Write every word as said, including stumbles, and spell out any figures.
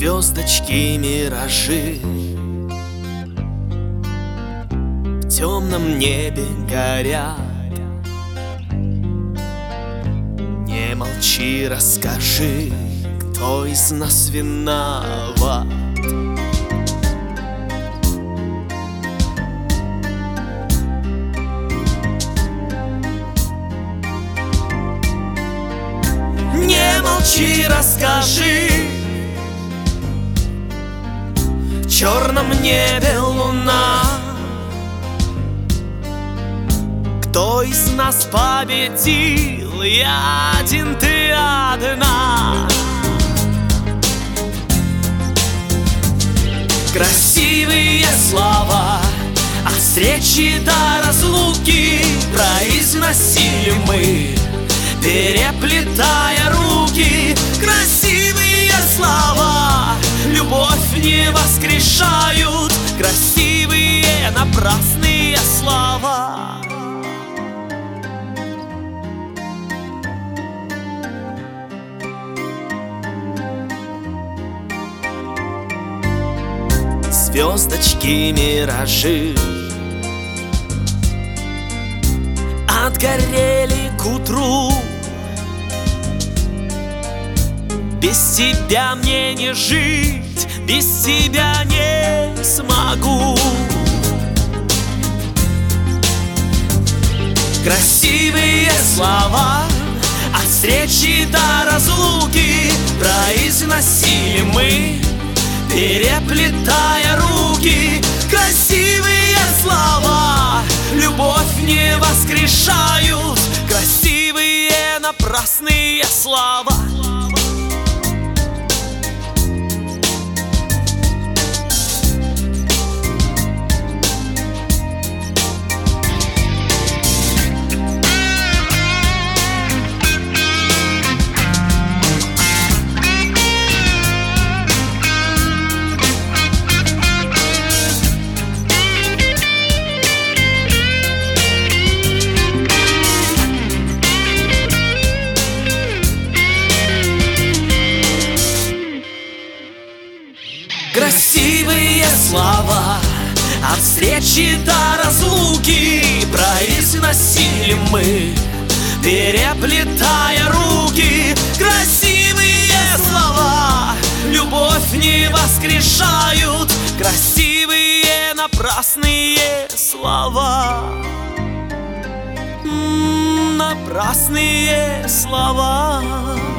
Звездочки, миражи в темном небе горят. Не молчи, расскажи, кто из нас виноват. Не молчи, расскажи, в черном небе луна. Кто из нас победил? Я один, ты одна. Красивые слова от встречи до разлуки произносили мы, переплетая руки. Красивые слова любовь не воскрешают. Красивые напрасные слова. Звездочки, миражи отгорели к утру. Без тебя мне не жить, без тебя не смогу. Красивые слова от встречи до разлуки произносили мы, переплетая руки. Красивые слова любовь не воскрешают. Красивые напрасные слова. Красивые слова от встречи до разлуки произносили мы, переплетая руки. Красивые слова любовь не воскрешают. Красивые напрасные слова. М-м, напрасные слова.